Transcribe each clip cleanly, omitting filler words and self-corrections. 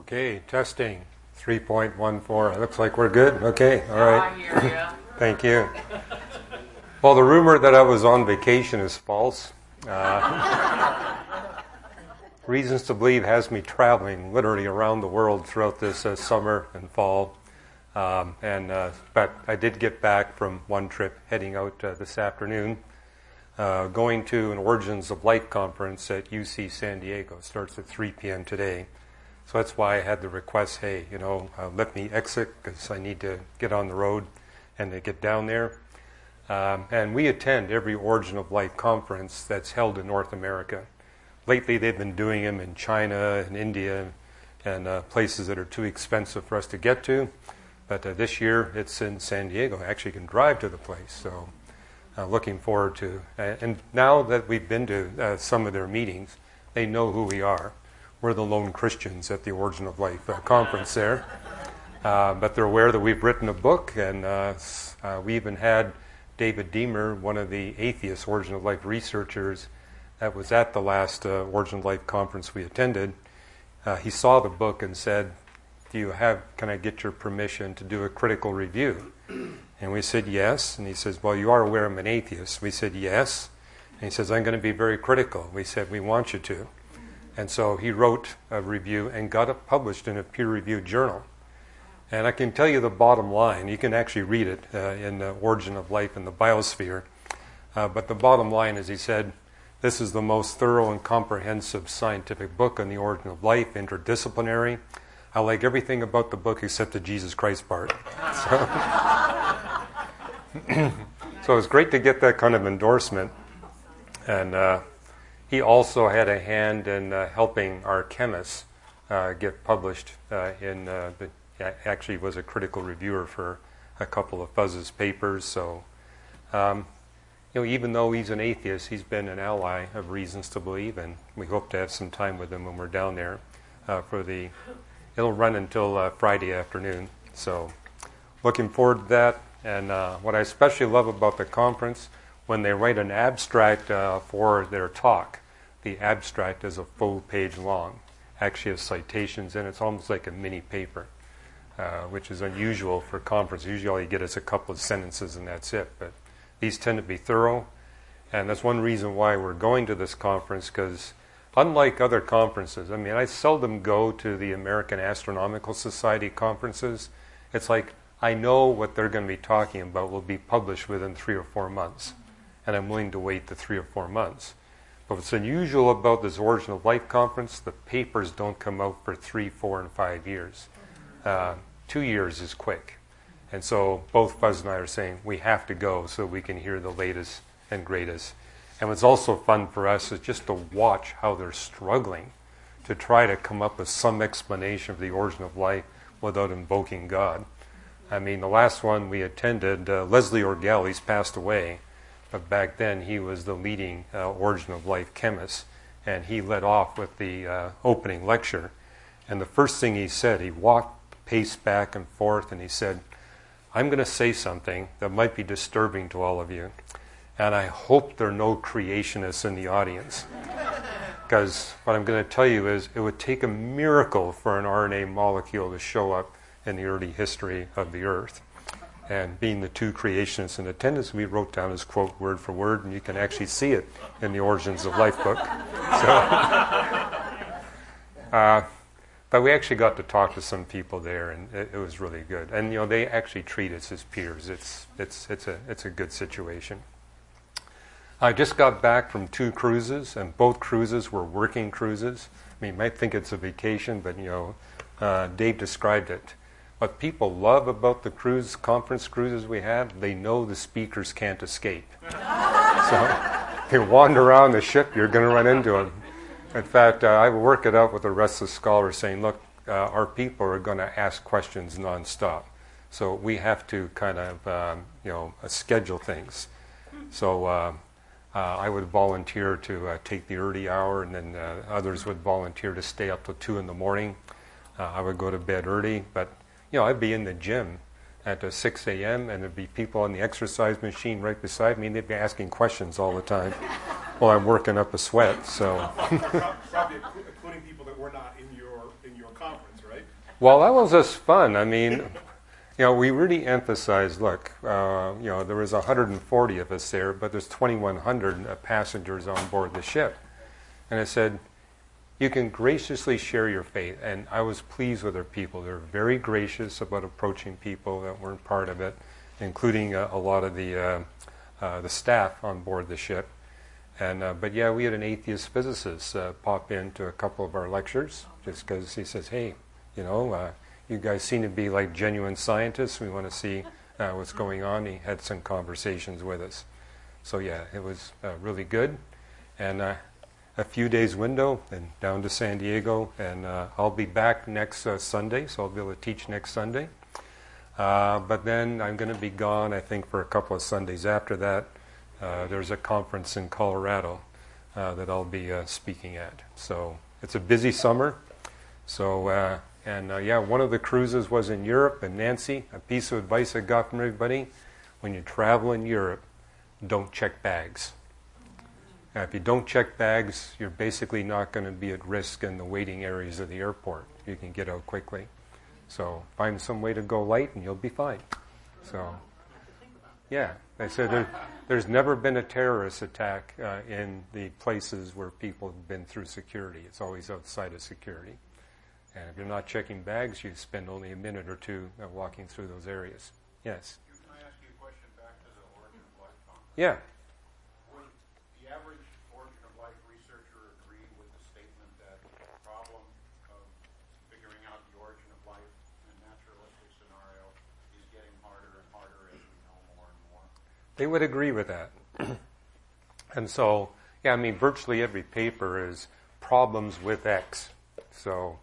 Okay, testing 3.14. It looks like we're good. Okay, all right. I hear ya. Thank you. Well, the rumor that I was on vacation is false. Reasons to Believe has me traveling literally around the world throughout this summer and fall. But I did get back from one trip heading out this afternoon, going to an Origins of Life conference at UC San Diego. It starts at 3 p.m. today. So that's why I had the request, hey, let me exit because I need to get on the road and to get down there. And we attend every Origin of Life conference that's held in North America. Lately they've been doing them in China and India and places that are too expensive for us to get to. But this year it's in San Diego. I actually can drive to the place. So looking forward to and now that we've been to some of their meetings, they know who we are. We're the lone Christians at the Origin of Life conference there. But they're aware that we've written a book, and we even had David Deemer, one of the atheist Origin of Life researchers that was at the last Origin of Life conference we attended. He saw the book and said, can I get your permission to do a critical review? And we said yes. And he says, well, you are aware I'm an atheist. We said yes. And he says, I'm going to be very critical. We said, we want you to. And so he wrote a review and got it published in a peer-reviewed journal. And I can tell you the bottom line. You can actually read it in the Origin of Life in the Biosphere. But the bottom line is he said, this is the most thorough and comprehensive scientific book on the origin of life, interdisciplinary. I like everything about the book except the Jesus Christ part. So it's great to get that kind of endorsement. And he also had a hand in helping our chemists get published actually was a critical reviewer for a couple of Fuzz's papers. So, even though he's an atheist, he's been an ally of Reasons to Believe, and we hope to have some time with him when we're down there it'll run until Friday afternoon. So, looking forward to that. And what I especially love about the conference, when they write an abstract for their talk, the abstract is a full page long. Actually has citations in it. It's almost like a mini paper, which is unusual for conference. Usually all you get is a couple of sentences and that's it. But these tend to be thorough. And that's one reason why we're going to this conference, because unlike other conferences, I seldom go to the American Astronomical Society conferences. It's like I know what they're going to be talking about will be published within 3 or 4 months. And I'm willing to wait the 3 or 4 months. But what's unusual about this Origin of Life conference, the papers don't come out for 3, 4, and 5 years. 2 years is quick. And so both Fuzz and I are saying we have to go so we can hear the latest and greatest. And what's also fun for us is just to watch how they're struggling to try to come up with some explanation of the origin of life without invoking God. The last one we attended, Leslie Orgel, he's passed away. But back then, he was the leading Origin of Life chemist, and he led off with the opening lecture. And the first thing he said, he paced back and forth, and he said, I'm going to say something that might be disturbing to all of you, and I hope there are no creationists in the audience. Because what I'm going to tell you is it would take a miracle for an RNA molecule to show up in the early history of the Earth. And being the two creationists in attendance, we wrote down his quote word for word, and you can actually see it in the Origins of Life book. But we actually got to talk to some people there, and it was really good. And they actually treat us as peers. It's a good situation. I just got back from 2 cruises, and both cruises were working cruises. You might think it's a vacation, but Dave described it. What people love about the conference cruises we have, they know the speakers can't escape. So if you wander around the ship, you're going to run into them. In fact, I work it out with the rest of the scholars saying, look, our people are going to ask questions nonstop. So we have to kind of, schedule things. So I would volunteer to take the early hour, and then others would volunteer to stay up till 2 in the morning. I would go to bed early, but I'd be in the gym at 6 a.m. and there'd be people on the exercise machine right beside me, and they'd be asking questions all the time while I'm working up a sweat. So probably including people that were not in your your conference, right? Well, that was just fun. I mean, we really emphasized, look, there was 140 of us there, but there's 2,100 passengers on board the ship. And I said, you can graciously share your faith. And I was pleased with our people. They're very gracious about approaching people that weren't part of it, including a lot of the staff on board the ship. And but we had an atheist physicist pop into a couple of our lectures just because he says, hey, you guys seem to be like genuine scientists. We want to see what's going on. He had some conversations with us. So it was really good. And a few days window and down to San Diego. And I'll be back next Sunday, so I'll be able to teach next Sunday. But then I'm going to be gone, I think, for a couple of Sundays after that. There's a conference in Colorado that I'll be speaking at. So it's a busy summer. So, one of the cruises was in Europe. And Nancy, a piece of advice I got from everybody, when you travel in Europe, don't check bags. If you don't check bags, you're basically not going to be at risk in the waiting areas of the airport. You can get out quickly. So find some way to go light and you'll be fine. So, they said there's never been a terrorist attack in the places where people have been through security. It's always outside of security. And if you're not checking bags, you spend only a minute or two walking through those areas. Yes? Can I ask you a question back to the Origin of Life conference? Yeah. Would the average Origin of Life researcher agree with the statement that the problem of figuring out the origin of life in a naturalistic scenario is getting harder and harder as we know more and more? They would agree with that. And so, virtually every paper is problems with X. So,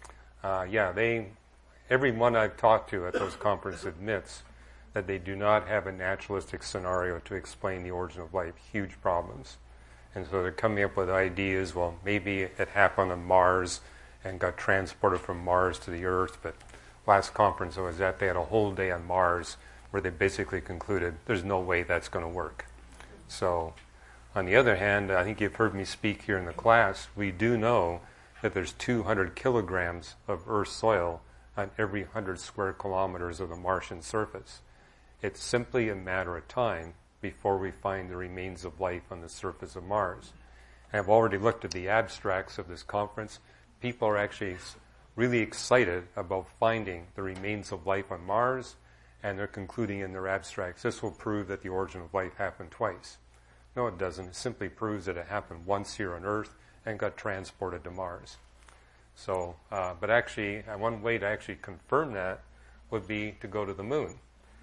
everyone I've talked to at those conferences admits that they do not have a naturalistic scenario to explain the origin of life. Huge problems. And so they're coming up with ideas, well, maybe it happened on Mars and got transported from Mars to the Earth. But last conference I was at, they had a whole day on Mars where they basically concluded there's no way that's going to work. So, on the other hand, I think you've heard me speak here in the class, we do know that there's 200 kilograms of Earth soil on every 100 square kilometers of the Martian surface. It's simply a matter of time before we find the remains of life on the surface of Mars. And I've already looked at the abstracts of this conference. People are actually really excited about finding the remains of life on Mars, and they're concluding in their abstracts, this will prove that the origin of life happened twice. No, it doesn't. It simply proves that it happened once here on Earth and got transported to Mars. So, but actually, one way to actually confirm that would be to go to the moon.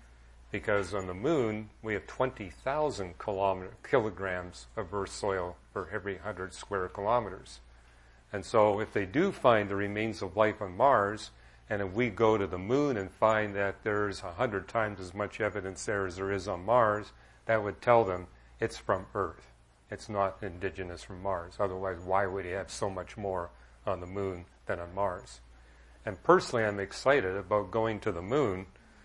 Because on the moon, we have 20,000 kilograms of Earth soil for every 100 square kilometers. And so if they do find the remains of life on Mars, and if we go to the moon and find that there's 100 times as much evidence there as there is on Mars, that would tell them it's from Earth. It's not indigenous from Mars. Otherwise, why would he have so much more on the moon than on Mars? And personally, I'm excited about going to the moon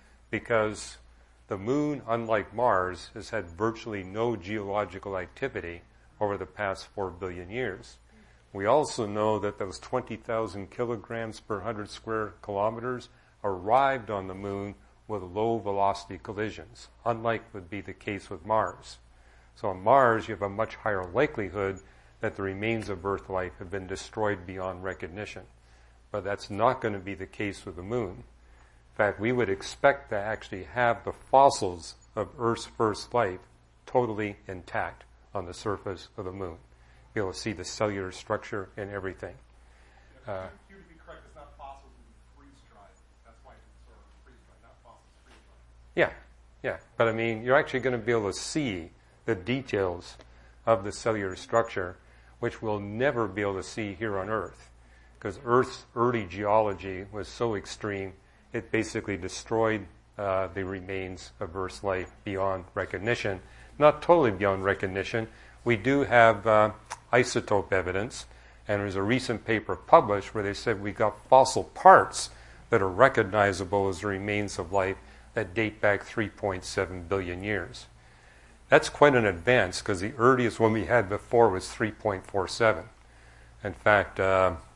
because the moon, unlike Mars, has had virtually no geological activity over the past 4 billion years. We also know that those 20,000 kilograms per 100 square kilometers arrived on the moon with low velocity collisions, unlike would be the case with Mars. So on Mars, you have a much higher likelihood that the remains of Earth life have been destroyed beyond recognition. But that's not going to be the case with the moon. In fact, we would expect to actually have the fossils of Earth's first life totally intact on the surface of the moon. Be able to see the cellular structure and everything. You to be correct, it's not fossils freeze-dried. That's why it's sort of freeze-dried, not fossils freeze-dried. Yeah. But I mean, you're actually going to be able to see the details of the cellular structure, which we'll never be able to see here on Earth. Because Earth's early geology was so extreme, it basically destroyed the remains of Earth's life beyond recognition. Not totally beyond recognition. We do have isotope evidence, and there's a recent paper published where they said we got fossil parts that are recognizable as the remains of life that date back 3.7 billion years. That's quite an advance because the earliest one we had before was 3.47. In fact,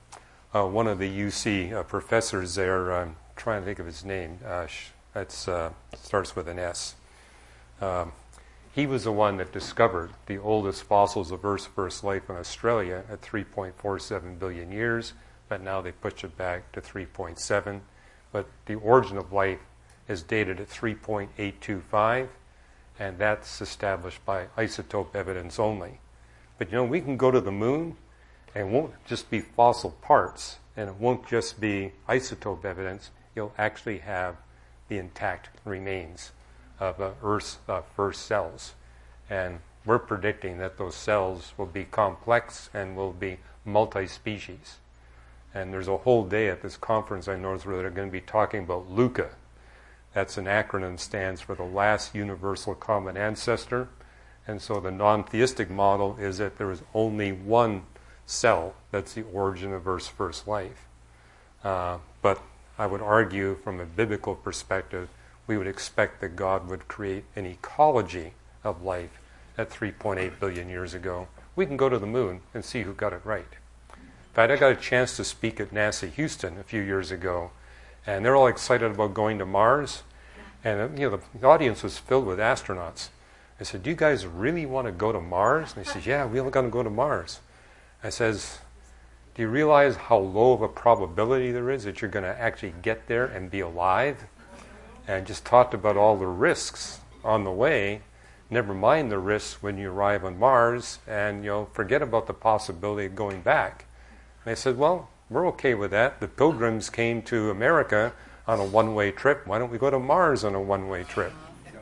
one of the UC professors there, I'm trying to think of his name, starts with an S. He was the one that discovered the oldest fossils of Earth's first life in Australia at 3.47 billion years, but now they push it back to 3.7. But the origin of life is dated at 3.825, and that's established by isotope evidence only. But we can go to the moon, and it won't just be fossil parts, and it won't just be isotope evidence. You'll actually have the intact remains of Earth's first cells. And we're predicting that those cells will be complex and will be multi-species. And there's a whole day at this conference I noticed where they're going to be talking about LUCA. That's an acronym, stands for the last universal common ancestor. And so the non-theistic model is that there is only one cell that's the origin of Earth's first life. But I would argue from a biblical perspective, we would expect that God would create an ecology of life at 3.8 billion years ago. We can go to the moon and see who got it right. In fact, I got a chance to speak at NASA Houston a few years ago, and they're all excited about going to Mars. And the audience was filled with astronauts. I said, "Do you guys really want to go to Mars?" And they said, "Yeah, we're going to go to Mars." I says, "Do you realize how low of a probability there is that you're going to actually get there and be alive?" And just talked about all the risks on the way. Never mind the risks when you arrive on Mars, and forget about the possibility of going back. And they said, "Well, we're okay with that. The Pilgrims came to America on a one-way trip. Why don't we go to Mars on a one-way trip?"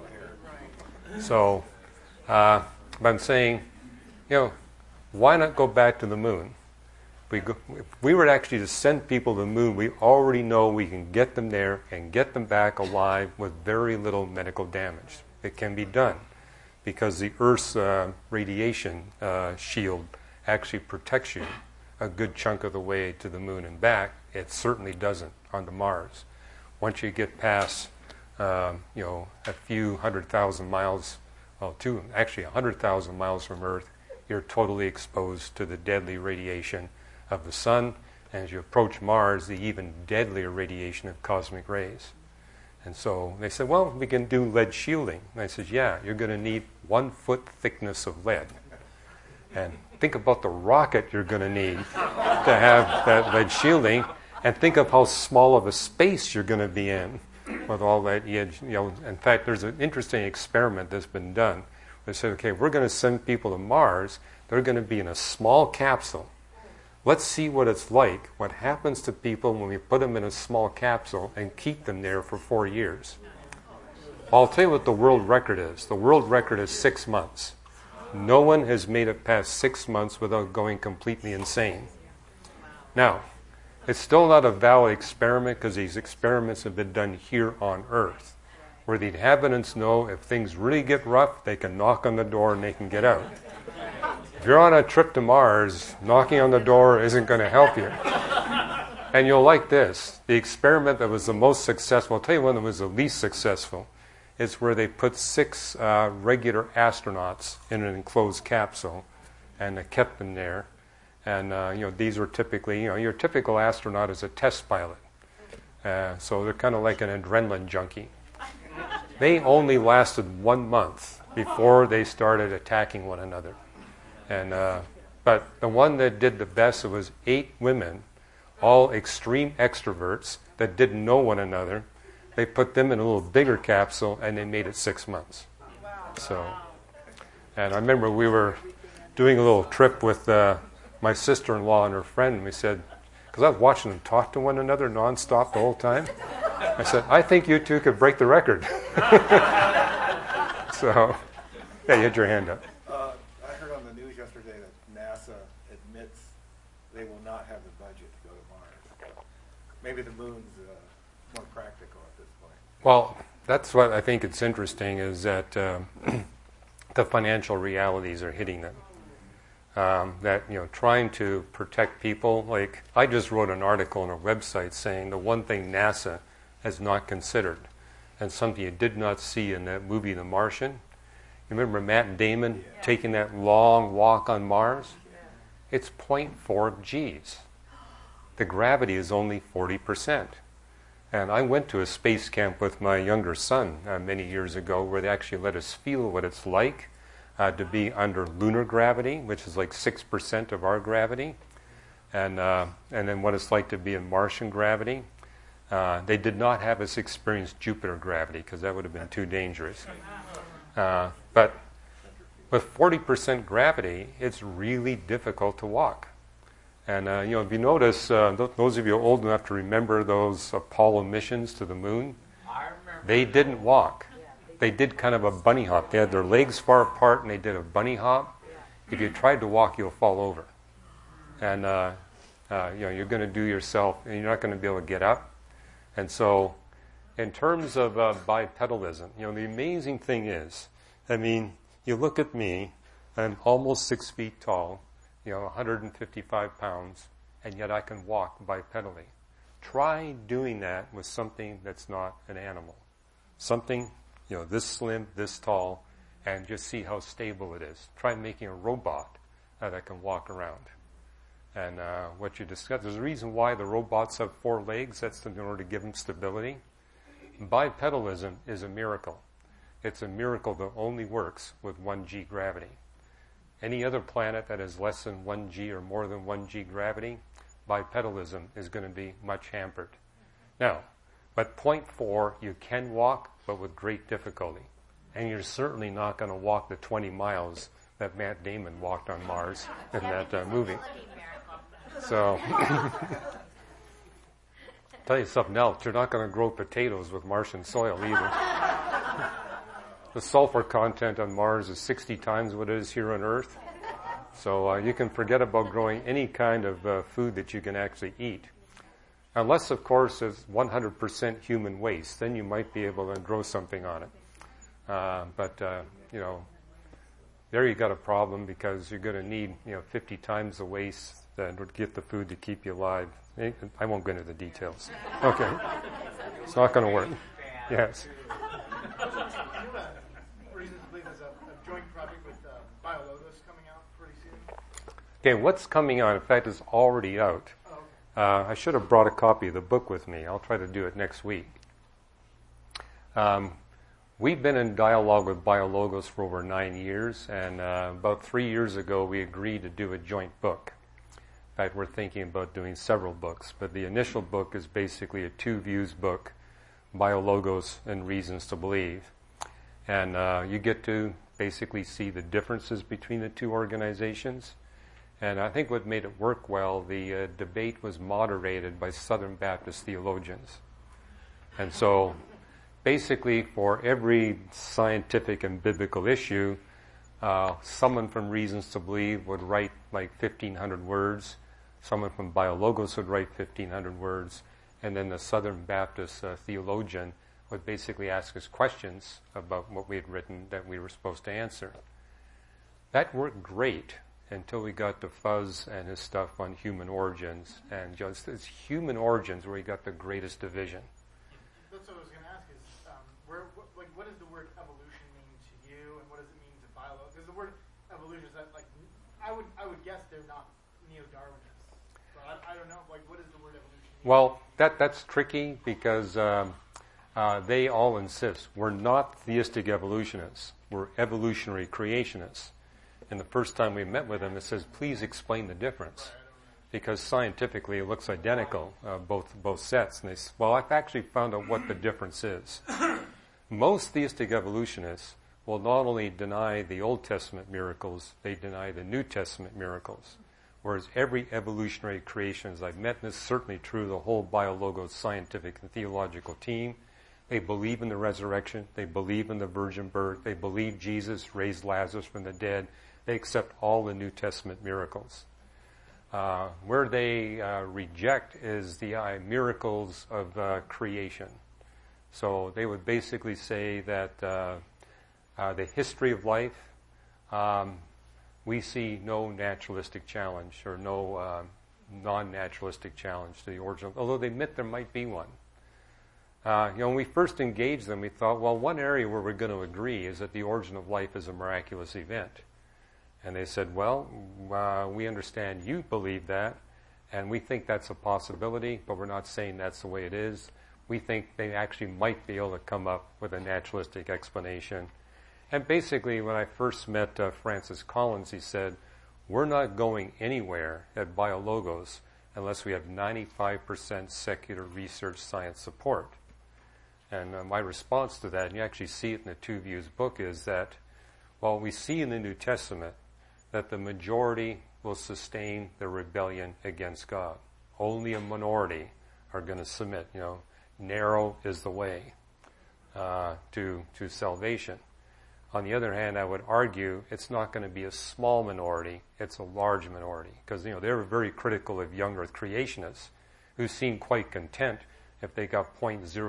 So I'm saying, why not go back to the moon? If we were actually to send people to the moon, we already know we can get them there and get them back alive with very little medical damage. It can be done because the Earth's radiation shield actually protects you a good chunk of the way to the moon and back. It certainly doesn't onto Mars. Once you get past, a few 100,000 miles, actually 100,000 miles from Earth, you're totally exposed to the deadly radiation of the sun, and as you approach Mars, the even deadlier radiation of cosmic rays. And so they said, "Well, we can do lead shielding." And I said, "Yeah, you're going to need 1 foot thickness of lead. And think about the rocket you're going to need to have that lead shielding, and think of how small of a space you're going to be in with all that edge." In fact, there's an interesting experiment that's been done. They said, "Okay, we're going to send people to Mars. They're going to be in a small capsule. Let's see what it's like, what happens to people when we put them in a small capsule and keep them there for 4 years." I'll tell you what the world record is. The world record is 6 months. No one has made it past 6 months without going completely insane. Now, it's still not a valid experiment because these experiments have been done here on Earth, where the inhabitants know if things really get rough, they can knock on the door and they can get out. If you're on a trip to Mars, knocking on the door isn't going to help you. And you'll like this. The experiment that was the most successful, I'll tell you one that was the least successful, is where they put 6 regular astronauts in an enclosed capsule, and they kept them there. And these were typically, your typical astronaut is a test pilot. So they're kind of like an adrenaline junkie. They only lasted 1 month before they started attacking one another. And but the one that did the best, it was 8 women, all extreme extroverts that didn't know one another. They put them in a little bigger capsule, and they made it 6 months. So, and I remember we were doing a little trip with my sister-in-law and her friend, and we said, because I was watching them talk to one another nonstop the whole time, I said, "I think you two could break the record." So, yeah, you had your hand up. I heard on the news yesterday that NASA admits they will not have the budget to go to Mars. Maybe the moon's more practical at this point. Well, that's what I think it's interesting is that the financial realities are hitting them. That trying to protect people, like I just wrote an article on our website saying the one thing NASA has not considered, and something you did not see in that movie The Martian. You remember Matt Damon taking that long walk on Mars? It's 0.4 Gs. the gravity is only 40%. And I went to a space camp with my younger son many years ago where they actually let us feel what it's like to be under lunar gravity, which is like 6% of our gravity, and then what it's like to be in Martian gravity. They did not have us experience Jupiter gravity because that would have been too dangerous. But with 40% gravity, it's really difficult to walk. And if you notice, those of you old enough to remember those Apollo missions to the moon, they didn't walk. They did kind of a bunny hop. They had their legs far apart and they did a bunny hop. If you tried to walk, you'll fall over. And you're going to do yourself, and you're not going to be able to get up. And so, in terms of bipedalism, the amazing thing is, you look at me, I'm almost 6 feet tall, 155 pounds, and yet I can walk bipedally. Try doing that with something that's not an animal. Something, this slim, this tall, and just see how stable it is. Try making a robot that can walk around. And what you discussed, there's a reason why the robots have 4 legs. That's in order to give them stability. Bipedalism is a miracle. It's a miracle that only works with 1g gravity. Any other planet that has less than 1g or more than 1g gravity, bipedalism is going to be much hampered. Now, but point 4, you can walk, but with great difficulty. And you're certainly not going to walk the 20 miles that Matt Damon walked on Mars in that movie. So, tell you something else, you're not going to grow potatoes with Martian soil either. The sulfur content on Mars is 60 times what it is here on Earth. So you can forget about growing any kind of food that you can actually eat. Unless, of course, it's 100% human waste. Then you might be able to grow something on it. But there you got a problem because you're going to need 50 times the waste that would get the food to keep you alive. I won't go into the details. Okay. It's not going to work. Yes. Reasons to believe there's a joint project with BioLogos coming out pretty soon. Okay, what's coming out? In fact, it's already out. I should have brought a copy of the book with me. I'll try to do it next week. We've been in dialogue with BioLogos for over 9 years, and about 3 years ago we agreed to do a joint book. In fact, we're thinking about doing several books, but the initial book is basically a 2 views book, BioLogos and Reasons to Believe. And you get to basically see the differences between the 2 organizations. And I think what made it work well, the debate was moderated by Southern Baptist theologians. And so basically for every scientific and biblical issue, someone from Reasons to Believe would write like 1,500 words. Someone from BioLogos would write 1,500 words. And then the Southern Baptist theologian would basically ask us questions about what we had written that we were supposed to answer. That worked great until we got to Fuzz and his stuff on human origins. And just it's human origins where he got the greatest division. That's what I was going to ask is, what does the word evolution mean to you, and what does it mean to BioLogos? Because the word evolution is that, I would guess they're not neo-Darwinists. But I don't know, what does the word evolution mean? Well, that's tricky because they all insist we're not theistic evolutionists. We're evolutionary creationists. And the first time we met with them, it says, please explain the difference. Because scientifically it looks identical, both sets. And they say, well, I've actually found out what the difference is. Most theistic evolutionists will not only deny the Old Testament miracles, they deny the New Testament miracles. Whereas every evolutionary creationist I've met, and this is certainly true of the whole BioLogos scientific and theological team, they believe in the resurrection, they believe in the virgin birth, they believe Jesus raised Lazarus from the dead, they accept all the New Testament miracles. Where they reject is the miracles of creation. So they would basically say that the history of life, we see no naturalistic challenge or no non-naturalistic challenge to the origin, although they admit there might be one. When we first engaged them, we thought, well, one area where we're going to agree is that the origin of life is a miraculous event. And they said, well, we understand you believe that, And we think that's a possibility, but we're not saying that's the way it is. We think they actually might be able to come up with a naturalistic explanation. And basically, when I first met Francis Collins, he said, we're not going anywhere at BioLogos unless we have 95% secular research science support. And my response to that, and you actually see it in the Two Views book, is that, well, we see in the New Testament that the majority will sustain the rebellion against God. Only a minority are going to submit. Narrow is the way to salvation. On the other hand, I would argue it's not going to be a small minority, it's a large minority. Because, they were very critical of young earth creationists who seemed quite content if they got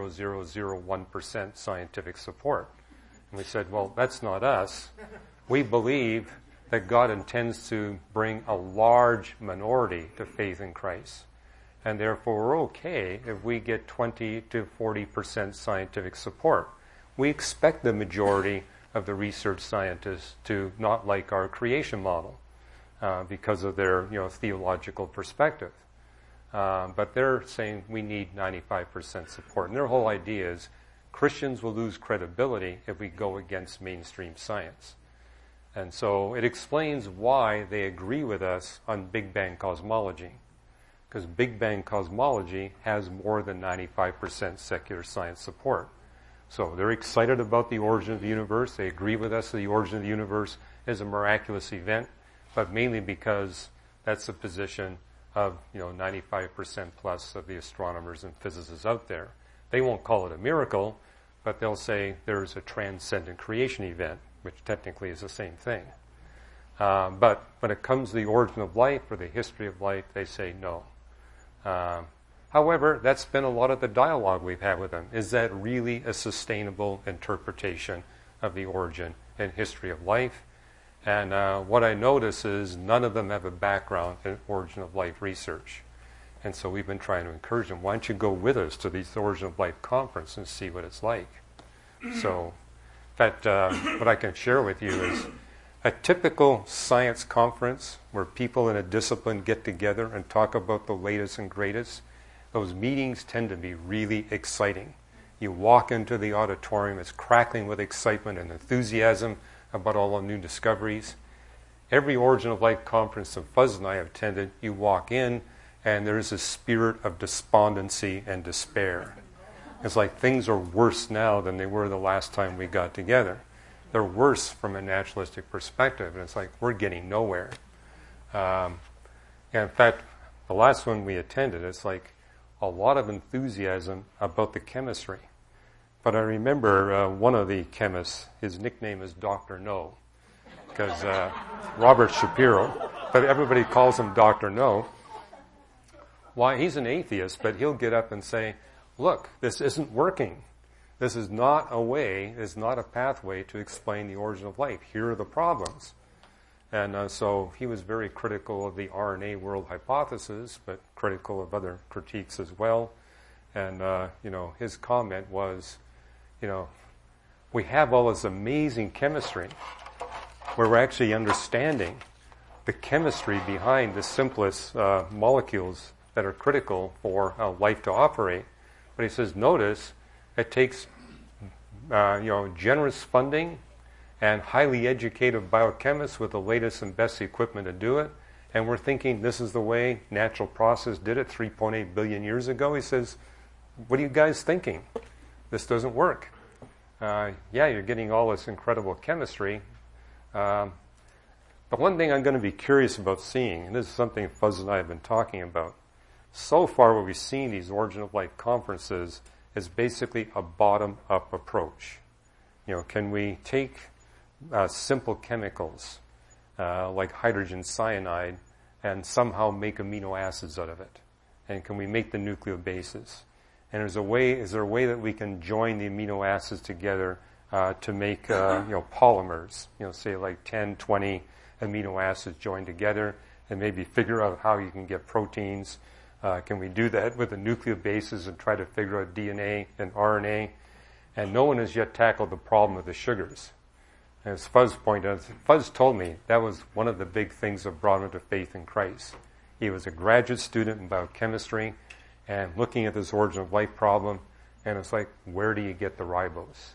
0.0001% scientific support. And we said, well, that's not us. We believe that God intends to bring a large minority to faith in Christ. And therefore, we're okay if we get 20 to 40% scientific support. We expect the majority of the research scientists to not like our creation model because of their theological perspective. But they're saying we need 95% support. And their whole idea is Christians will lose credibility if we go against mainstream science. And so it explains why they agree with us on Big Bang cosmology. Because Big Bang cosmology has more than 95% secular science support. So they're excited about the origin of the universe. They agree with us that the origin of the universe is a miraculous event, but mainly because that's the position of 95% plus of the astronomers and physicists out there. They won't call it a miracle, but they'll say there's a transcendent creation event, which technically is the same thing. But when it comes to the origin of life or the history of life, they say no. However, that's been a lot of the dialogue we've had with them. Is that really a sustainable interpretation of the origin and history of life? And what I notice is none of them have a background in origin of life research. And so we've been trying to encourage them, why don't you go with us to this Origin of Life conference and see what it's like? So, in fact, what I can share with you is a typical science conference where people in a discipline get together and talk about the latest and greatest. Those meetings tend to be really exciting. You walk into the auditorium, it's crackling with excitement and enthusiasm about all the new discoveries. Every Origin of Life conference that Fuzz and I have attended, you walk in and there's a spirit of despondency and despair. It's like things are worse now than they were the last time we got together. They're worse from a naturalistic perspective, and it's like we're getting nowhere. And in fact, the last one we attended, it's like a lot of enthusiasm about the chemistry. But I remember one of the chemists, his nickname is Dr. No, because Robert Shapiro, but everybody calls him Dr. No. Why? He's an atheist, but he'll get up and say, look, this isn't working. This is not a way, is not a pathway to explain the origin of life. Here are the problems. And so he was very critical of the RNA world hypothesis, but critical of other critiques as well. And, his comment was, we have all this amazing chemistry where we're actually understanding the chemistry behind the simplest molecules that are critical for life to operate. But he says, notice, it takes, generous funding and highly educated biochemists with the latest and best equipment to do it. And we're thinking this is the way natural process did it 3.8 billion years ago. He says, what are you guys thinking? This doesn't work. You're getting all this incredible chemistry. But one thing I'm going to be curious about seeing, and this is something Fuzz and I have been talking about, so far what we've seen in these Origin of Life conferences is basically a bottom-up approach. Can we take simple chemicals like hydrogen cyanide and somehow make amino acids out of it? And can we make the nucleobases? And is there a way that we can join the amino acids together to make polymers? Say like 10, 20 amino acids joined together, and maybe figure out how you can get proteins. Can we do that with the nucleobases and try to figure out DNA and RNA? And no one has yet tackled the problem of the sugars. And as Fuzz pointed out, Fuzz told me that was one of the big things that brought him to faith in Christ. He was a graduate student in biochemistry and looking at this origin of life problem, and it's like, where do you get the ribose?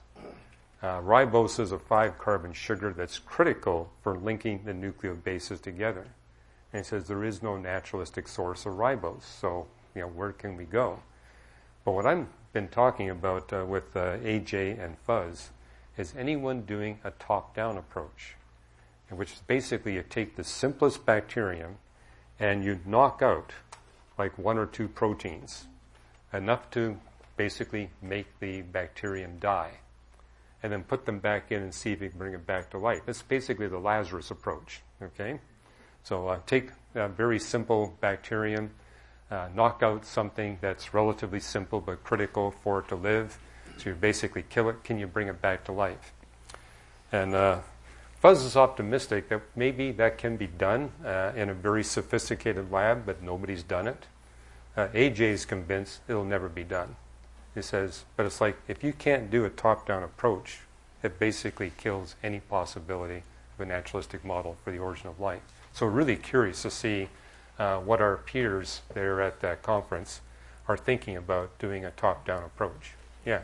Ribose is a 5-carbon sugar that's critical for linking the nucleobases together. And he says there is no naturalistic source of ribose, so where can we go? But what I've been talking about with AJ and Fuzz is anyone doing a top-down approach, in which basically you take the simplest bacterium and you knock out like 1 or 2 proteins, enough to basically make the bacterium die, and then put them back in and see if you can bring it back to life. It's basically the Lazarus approach, okay? So take a very simple bacterium, knock out something that's relatively simple but critical for it to live. So you basically kill it. Can you bring it back to life? And Fuzz is optimistic that maybe that can be done in a very sophisticated lab, but nobody's done it. AJ is convinced it'll never be done. He says, but it's like, if you can't do a top-down approach, it basically kills any possibility of a naturalistic model for the origin of life. So we're really curious to see what our peers there at that conference are thinking about doing a top-down approach. Yeah.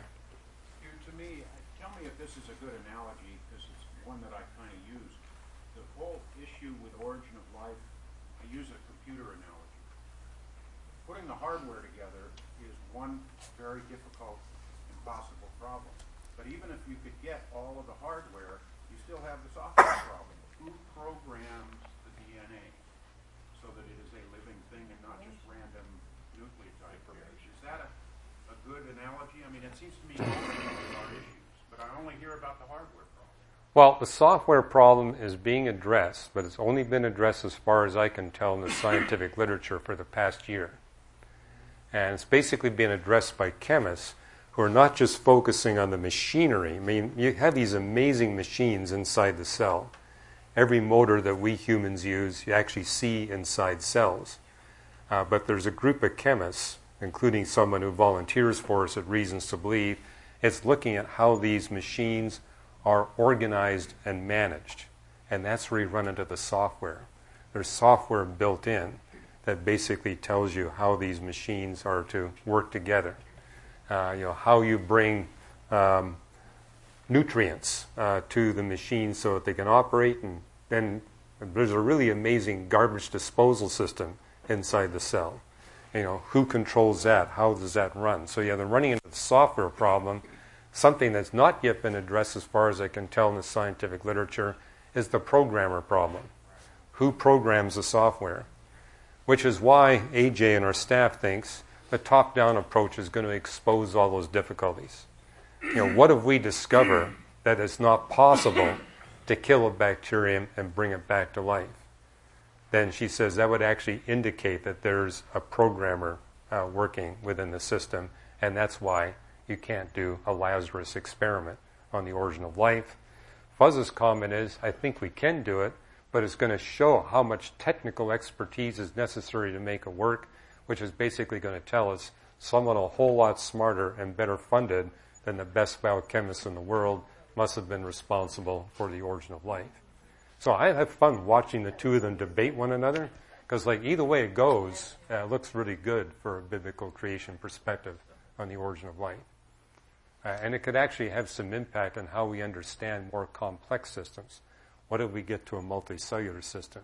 To me, tell me if this is a good analogy, because it's one that I kind of use. The whole issue with origin of life, I use a computer analogy. Putting the hardware together is one very difficult, impossible problem. But even if you could get all of the hardware, you still have the software problem. Who programs the DNA so that it is a living thing and not just random nucleotide pairs? Is that a good analogy? I mean, it seems to me all of these are issues, but I only hear about the hardware problem. Well, the software problem is being addressed, but it's only been addressed as far as I can tell in the scientific literature for the past year. And it's basically been addressed by chemists who are not just focusing on the machinery. I mean, you have these amazing machines inside the cell. Every motor that we humans use, you actually see inside cells. But there's a group of chemists, including someone who volunteers for us at Reasons to Believe, it's looking at how these machines are organized and managed. And that's where you run into the software. There's software built in that basically tells you how these machines are to work together. How you bring nutrients to the machine so that they can operate, and then there's a really amazing garbage disposal system inside the cell. Who controls that? How does that run? So they're running into the software problem. Something that's not yet been addressed, as far as I can tell in the scientific literature, is the programmer problem. Who programs the software? Which is why AJ and our staff thinks the top-down approach is going to expose all those difficulties. What if we discover that it's not possible to kill a bacterium and bring it back to life? Then she says that would actually indicate that there's a programmer working within the system, and that's why you can't do a Lazarus experiment on the origin of life. Fuzz's comment is, I think we can do it, but it's going to show how much technical expertise is necessary to make it work, which is basically going to tell us someone a whole lot smarter and better funded than the best biochemists in the world must have been responsible for the origin of life. So I have fun watching the two of them debate one another, because either way it goes, it looks really good for a biblical creation perspective on the origin of life. And it could actually have some impact on how we understand more complex systems. What if we get to a multicellular system?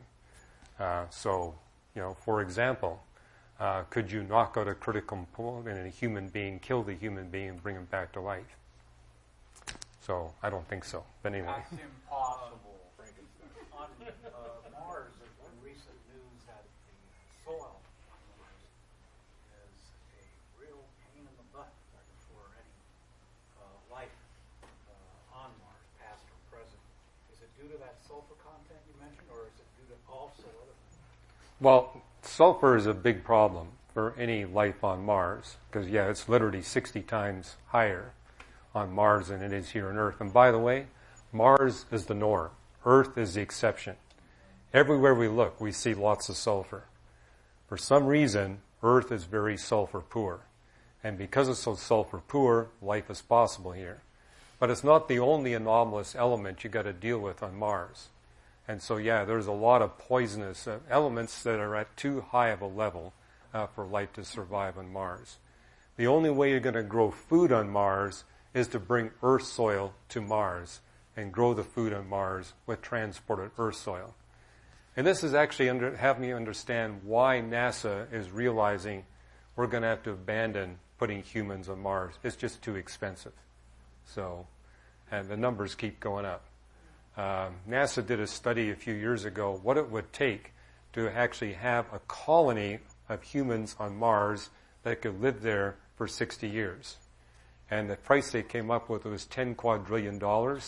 For example, could you knock out a critical component in a human being, kill the human being, and bring him back to life? So I don't think so. But anyway. That's impossible. On Mars, there's been recent news that the soil on Mars is a real pain in the butt for any life on Mars, past or present. Is it due to that sulfur content you mentioned, or is it due to also other things? Well, sulfur is a big problem for any life on Mars, because, it's literally 60 times higher on Mars than it is here on Earth. And by the way, Mars is the norm. Earth is the exception. Everywhere we look, we see lots of sulfur. For some reason, Earth is very sulfur poor. And because it's so sulfur poor, life is possible here. But it's not the only anomalous element you got to deal with on Mars. And so, yeah, there's a lot of poisonous elements that are at too high of a level for life to survive on Mars. The only way you're going to grow food on Mars is to bring Earth soil to Mars and grow the food on Mars with transported Earth soil. And this is actually have me understand why NASA is realizing we're going to have to abandon putting humans on Mars. It's just too expensive. So, and the numbers keep going up. NASA did a study a few years ago what it would take to actually have a colony of humans on Mars that could live there for 60 years. And the price they came up with was $10 quadrillion.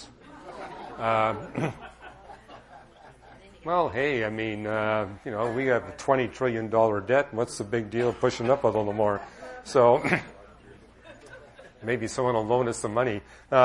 Well, hey, I mean, we have a $20 trillion debt. What's the big deal pushing up a little more? So maybe someone will loan us some money.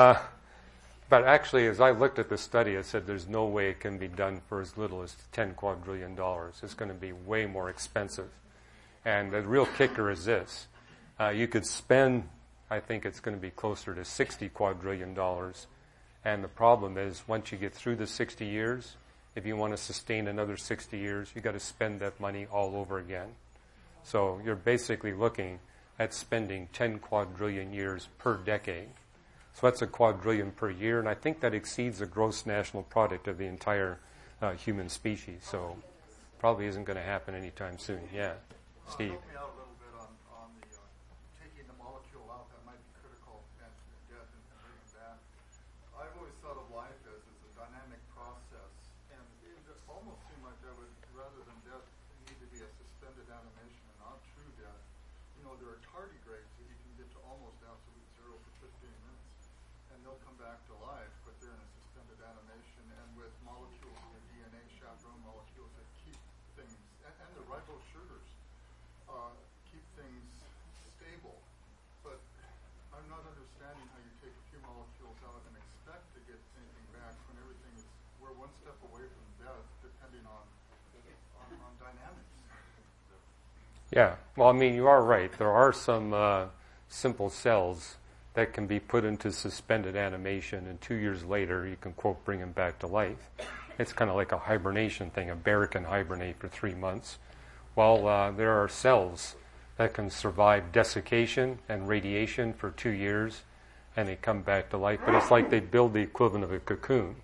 But actually, as I looked at the study, I said there's no way it can be done for as little as $10 quadrillion. It's going to be way more expensive. And the real kicker is this. You could spend, I think it's going to be closer to $60 quadrillion. And the problem is, once you get through the 60 years, if you want to sustain another 60 years, you've got to spend that money all over again. So you're basically looking at spending 10 quadrillion years per decade. So that's a quadrillion per year, and I think that exceeds the gross national product of the entire human species. So probably isn't going to happen anytime soon. Yeah, Steve. Help me out a little bit on the taking the molecule out that might be critical and death and bringing it back. I've always thought of life as a dynamic process, and it would almost seem like that would, rather than death, need to be a suspended animation and not true death. There are tardigrades that you can get to almost absolute zero for 15 minutes, and they'll come back to life, but they're in a suspended animation, and with molecules in the DNA, chaperone molecules that keep things, and the ribose sugars, keep things stable. But I'm not understanding how you take a few molecules out and expect to get anything back when everything is, we're one step away from death, depending on dynamics. Yeah, well, I mean, you are right. There are some simple cells that can be put into suspended animation, and 2 years later, you can, quote, bring them back to life. It's kind of like a hibernation thing. A bear can hibernate for 3 months. Well, there are cells that can survive desiccation and radiation for 2 years, and they come back to life. But it's like they build the equivalent of a cocoon.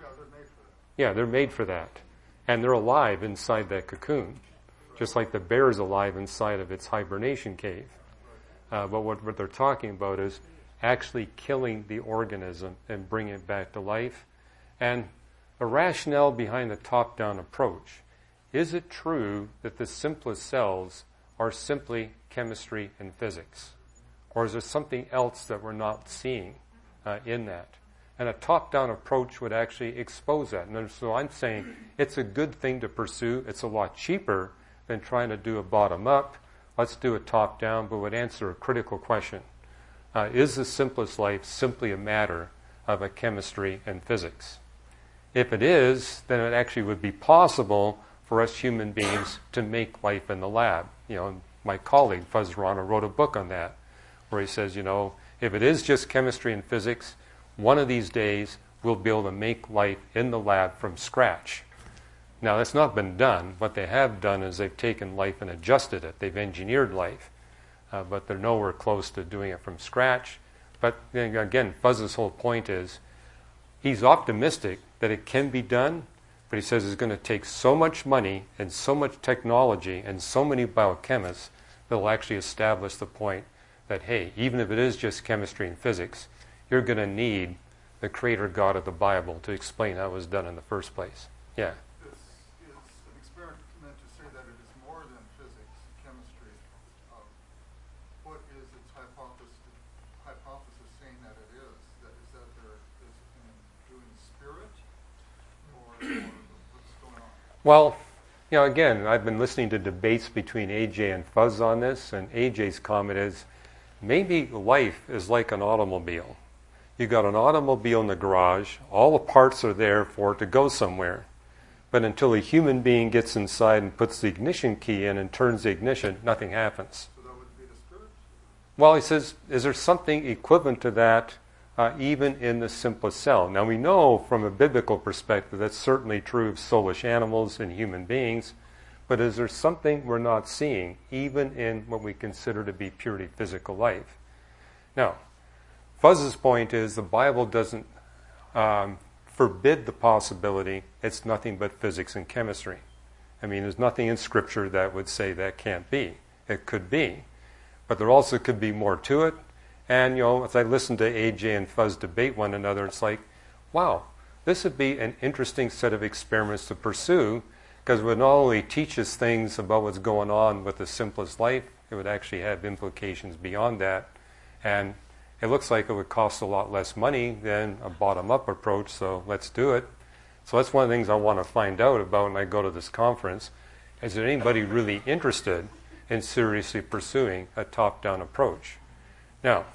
Yeah, they're made for that. And they're alive inside that cocoon, just like the bear is alive inside of its hibernation cave. But what they're talking about is actually killing the organism and bringing it back to life. And the rationale behind the top-down approach, is it true that the simplest cells are simply chemistry and physics? Or is there something else that we're not seeing in that? And a top-down approach would actually expose that. And so I'm saying it's a good thing to pursue. It's a lot cheaper than trying to do a bottom-up. Let's do a top-down, but would answer a critical question. Is the simplest life simply a matter of a chemistry and physics? If it is, then it actually would be possible for us human beings to make life in the lab. My colleague, Fuzz Rana, wrote a book on that, where he says, if it is just chemistry and physics, one of these days we'll be able to make life in the lab from scratch. Now, that's not been done. What they have done is they've taken life and adjusted it. They've engineered life, but they're nowhere close to doing it from scratch. But again, Fuzz's whole point is he's optimistic that it can be done, but he says it's going to take so much money and so much technology and so many biochemists that will actually establish the point that, hey, even if it is just chemistry and physics, you're going to need the creator God of the Bible to explain how it was done in the first place. Yeah. It's an experiment to say that it is more than physics, chemistry. What is its hypothesis saying that it is? That there is an enduing spirit, or what's going on? Well, again, I've been listening to debates between AJ and Fuzz on this, and AJ's comment is, maybe life is like an automobile. You got an automobile in the garage, all the parts are there for it to go somewhere. But until a human being gets inside and puts the ignition key in and turns the ignition, nothing happens. So that would be the spirit? Well, he says, is there something equivalent to that even in the simplest cell. Now we know from a biblical perspective that's certainly true of soulish animals and human beings, but is there something we're not seeing even in what we consider to be purely physical life? Now, Fuzz's point is the Bible doesn't forbid the possibility. It's nothing but physics and chemistry. I mean, there's nothing in Scripture that would say that can't be. It could be. But there also could be more to it. And, as I listen to AJ and Fuzz debate one another, it's like, wow, this would be an interesting set of experiments to pursue, because it would not only teach us things about what's going on with the simplest life, it would actually have implications beyond that. And it looks like it would cost a lot less money than a bottom-up approach, so let's do it. So that's one of the things I want to find out about when I go to this conference. Is there anybody really interested in seriously pursuing a top-down approach? Now,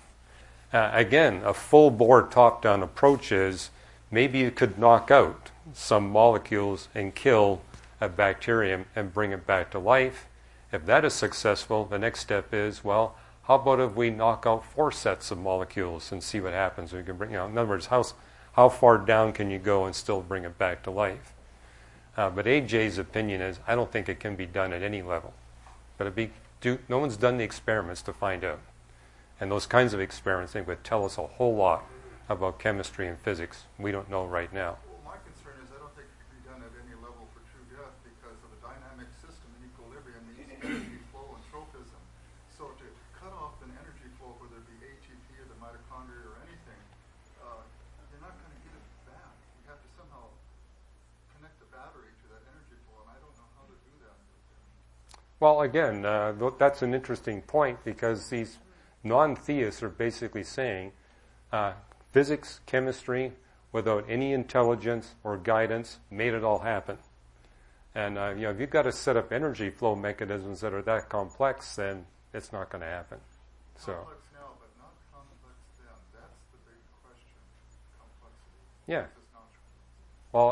again, a full-bore top-down approach is maybe you could knock out some molecules and kill a bacterium and bring it back to life. If that is successful, the next step is, well, how about if we knock out 4 sets of molecules and see what happens? We can bring, in other words, how far down can you go and still bring it back to life? But AJ's opinion is, I don't think it can be done at any level. But no one's done the experiments to find out. And those kinds of experiments, I think, would tell us a whole lot about chemistry and physics we don't know right now. Well, my concern is I don't think it can be done at any level for true death because of the dynamic system in equilibrium needs energy flow and tropism. So to cut off an energy flow, whether it be ATP or the mitochondria or anything, you're not going to get it back. You have to somehow connect the battery to that energy flow, and I don't know how to do that. Well, again, that's an interesting point, because these non-theists are basically saying physics, chemistry, without any intelligence or guidance, made it all happen. And if you've got to set up energy flow mechanisms that are that complex, then it's not going to happen. So. Complex now, but not complex then. That's the big question. Complexity. Yeah. It's not true. Well,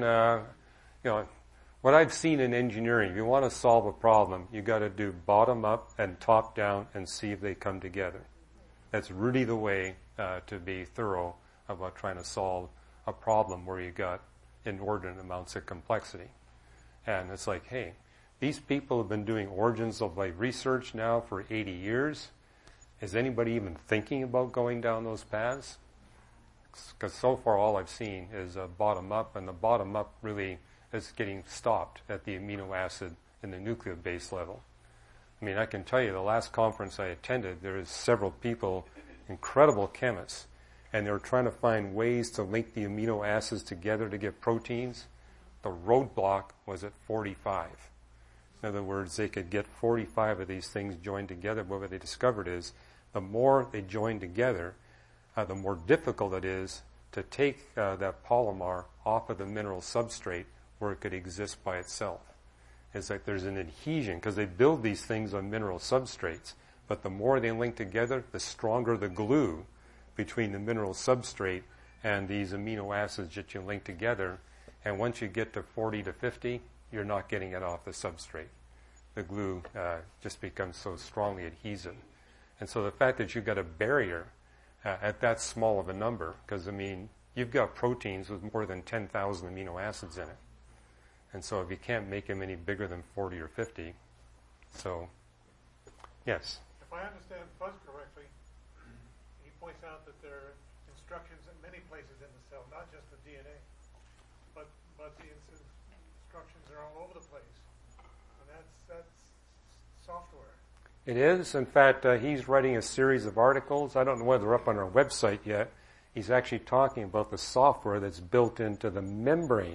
again, what I've seen in engineering, if you want to solve a problem, you've got to do bottom up and top down and see if they come together. That's really the way to be thorough about trying to solve a problem where you got inordinate amounts of complexity. And it's like, hey, these people have been doing origins of life research now for 80 years. Is anybody even thinking about going down those paths? Because so far all I've seen is bottom up, and the bottom up really is getting stopped at the amino acid and the nucleobase level. I mean, I can tell you the last conference I attended, there was several people, incredible chemists, and they were trying to find ways to link the amino acids together to get proteins. The roadblock was at 45. In other words, they could get 45 of these things joined together, but what they discovered is the more they join together, the more difficult it is to take that polymer off of the mineral substrate where it could exist by itself. It's like there's an adhesion, because they build these things on mineral substrates, but the more they link together, the stronger the glue between the mineral substrate and these amino acids that you link together. And once you get to 40 to 50, you're not getting it off the substrate. The glue just becomes so strongly adhesive. And so the fact that you've got a barrier at that small of a number, because, I mean, you've got proteins with more than 10,000 amino acids in it. And so if you can't make them any bigger than 40 or 50, so, yes. If I understand Fuzz correctly, he points out that there are instructions in many places in the cell, not just the DNA, but the instructions are all over the place, and that's software. It is. In fact, he's writing a series of articles. I don't know whether they're up on our website yet. He's actually talking about the software that's built into the membrane.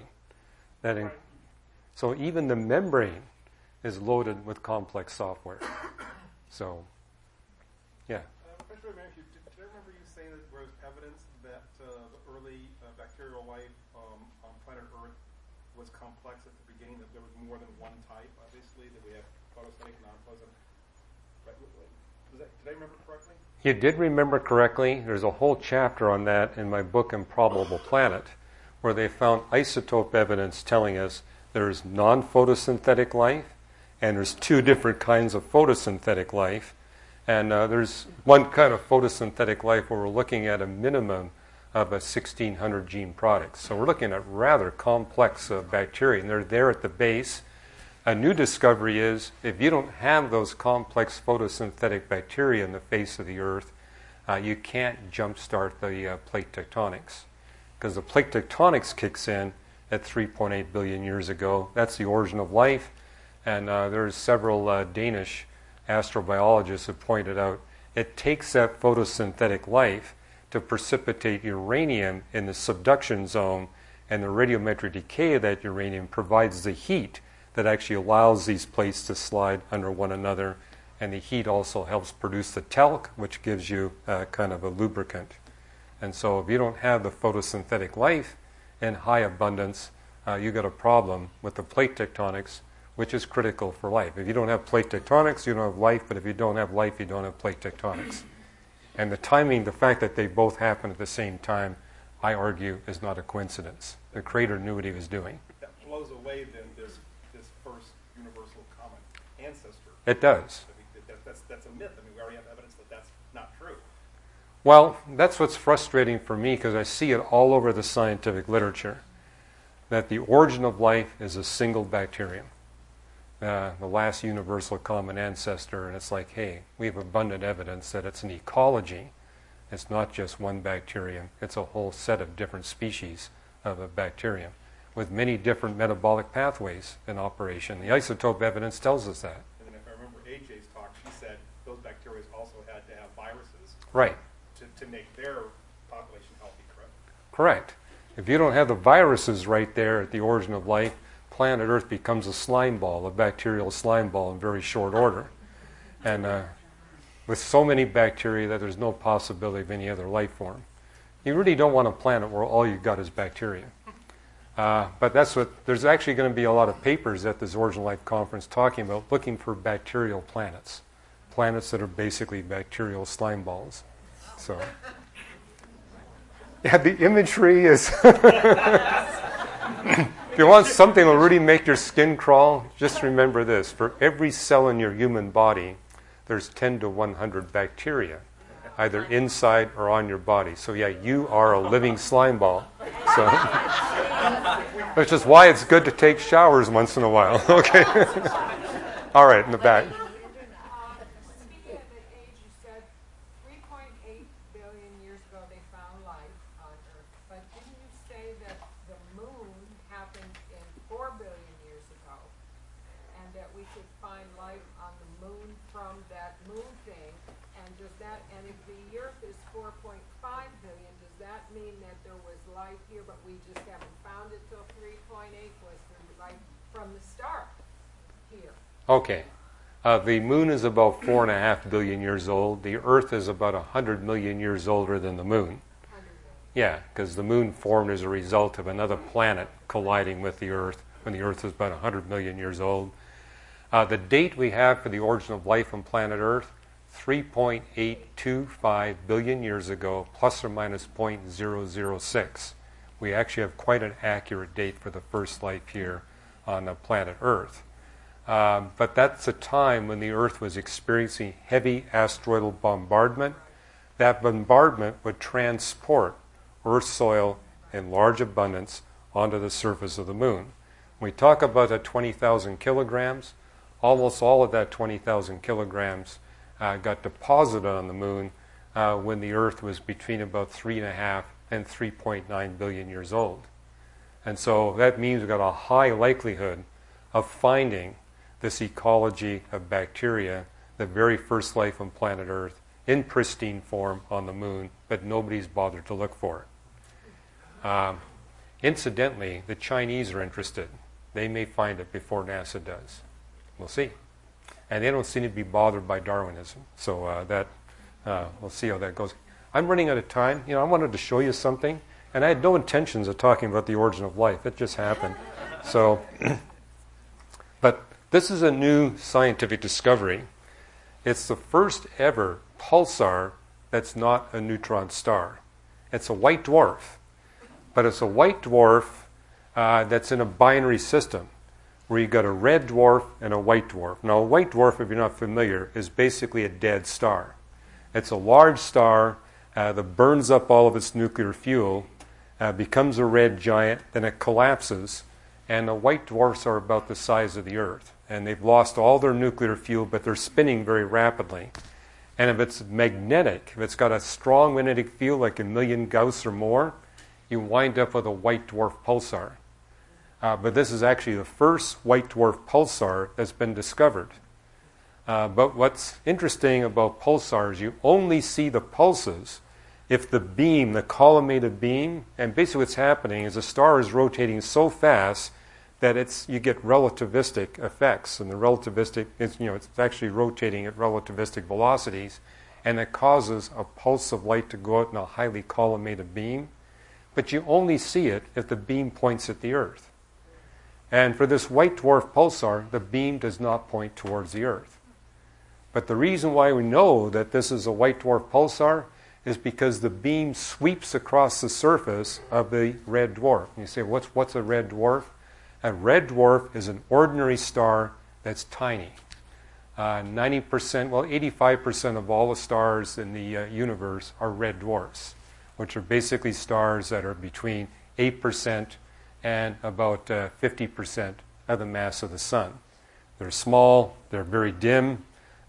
So even the membrane is loaded with complex software. So, yeah. Professor, did I remember you saying that there was evidence that the early bacterial life on planet Earth was complex at the beginning, that there was more than one type, obviously, that we have photosynthetic, non-photosynthetic? Did I remember correctly? You did remember correctly. There's a whole chapter on that in my book, Improbable Planet, where they found isotope evidence telling us there's non-photosynthetic life, and there's 2 different kinds of photosynthetic life. And there's one kind of photosynthetic life where we're looking at a minimum of a 1,600 gene product. So we're looking at rather complex bacteria, and they're there at the base. A new discovery is if you don't have those complex photosynthetic bacteria in the face of the Earth, you can't jumpstart the plate tectonics. Because the plate tectonics kicks in at 3.8 billion years ago. That's the origin of life. And there's several Danish astrobiologists have pointed out it takes that photosynthetic life to precipitate uranium in the subduction zone, and the radiometric decay of that uranium provides the heat that actually allows these plates to slide under one another, and the heat also helps produce the talc, which gives you kind of a lubricant. And so if you don't have the photosynthetic life in high abundance, you got a problem with the plate tectonics, which is critical for life. If you don't have plate tectonics, you don't have life, but if you don't have life, you don't have plate tectonics. And the timing, the fact that they both happen at the same time, I argue, is not a coincidence. The Creator knew what he was doing. That blows away then this first universal common ancestor. It does. That's a myth. I mean, we already have evidence that that's not true. Well, that's what's frustrating for me, because I see it all over the scientific literature, that the origin of life is a single bacterium. The last universal common ancestor, and it's like, hey, we have abundant evidence that it's an ecology. It's not just one bacterium. It's a whole set of different species of a bacterium with many different metabolic pathways in operation. The isotope evidence tells us that. And then if I remember AJ's talk, she said those bacteria also had to have viruses Right. to make their population healthy, correct? Correct. If you don't have the viruses right there at the origin of life, planet Earth becomes a slime ball, a bacterial slime ball in very short order. And with so many bacteria that there's no possibility of any other life form. You really don't want a planet where all you've got is bacteria. But that's what, there's actually going to be a lot of papers at this Origin Life conference talking about looking for bacterial planets. Planets that are basically bacterial slime balls. So, yeah, the imagery is... If you want something that will really make your skin crawl, just remember this. For every cell in your human body, there's 10 to 100 bacteria, either inside or on your body. So yeah, you are a living slime ball. So, which is why it's good to take showers once in a while. Okay. All right, in the back. Speaking of the age, you said 3.8 billion years ago they found life on Earth. But didn't you say that the moon happened in 4 billion years ago, and that we could find life on the moon from that moon thing? And does that, and if the Earth is 4.5 billion, does that mean that there was life here, but we just haven't found it till 3.8? Was there life from the start here? Okay. The moon is about 4.5 billion years old. The Earth is about 100 million years older than the moon. Yeah, because the moon formed as a result of another planet colliding with the Earth when the Earth was about 100 million years old. The date we have for the origin of life on planet Earth, 3.825 billion years ago, plus or minus 0.006. We actually have quite an accurate date for the first life here on planet Earth. But that's a time when the Earth was experiencing heavy asteroidal bombardment. That bombardment would transport Earth soil in large abundance onto the surface of the moon. When we talk about that 20,000 kilograms, almost all of that 20,000 kilograms got deposited on the moon when the Earth was between about 3.5 and 3.9 billion years old. And so that means we've got a high likelihood of finding this ecology of bacteria, the very first life on planet Earth, in pristine form on the moon, but nobody's bothered to look for it. Incidentally, the Chinese are interested. They may find it before NASA does. We'll see. And they don't seem to be bothered by Darwinism. So we'll see how that goes. I'm running out of time. I wanted to show you something, and I had no intentions of talking about the origin of life. It just happened. So, but this is a new scientific discovery. It's the first ever pulsar that's not a neutron star. It's a white dwarf, but it's a white dwarf that's in a binary system. where you've got a red dwarf and a white dwarf. Now, a white dwarf, if you're not familiar, is basically a dead star. It's a large star that burns up all of its nuclear fuel, becomes a red giant, then it collapses, and the white dwarfs are about the size of the Earth. And they've lost all their nuclear fuel, but they're spinning very rapidly. And if it's magnetic, if it's got a strong magnetic field, like 1,000,000 Gauss or more, you wind up with a white dwarf pulsar. But this is actually the first white dwarf pulsar that's been discovered. But what's interesting about pulsars, you only see the pulses if the beam, the collimated beam, and basically what's happening is the star is rotating so fast that you get relativistic effects, and the relativistic is, it's actually rotating at relativistic velocities, and it causes a pulse of light to go out in a highly collimated beam. But you only see it if the beam points at the Earth. And for this white dwarf pulsar, the beam does not point towards the Earth. But the reason why we know that this is a white dwarf pulsar is because the beam sweeps across the surface of the red dwarf. And you say, what's a red dwarf? A red dwarf is an ordinary star that's tiny. 85% of all the stars in the universe are red dwarfs, which are basically stars that are between 8% and about 50% of the mass of the sun. They're small, they're very dim.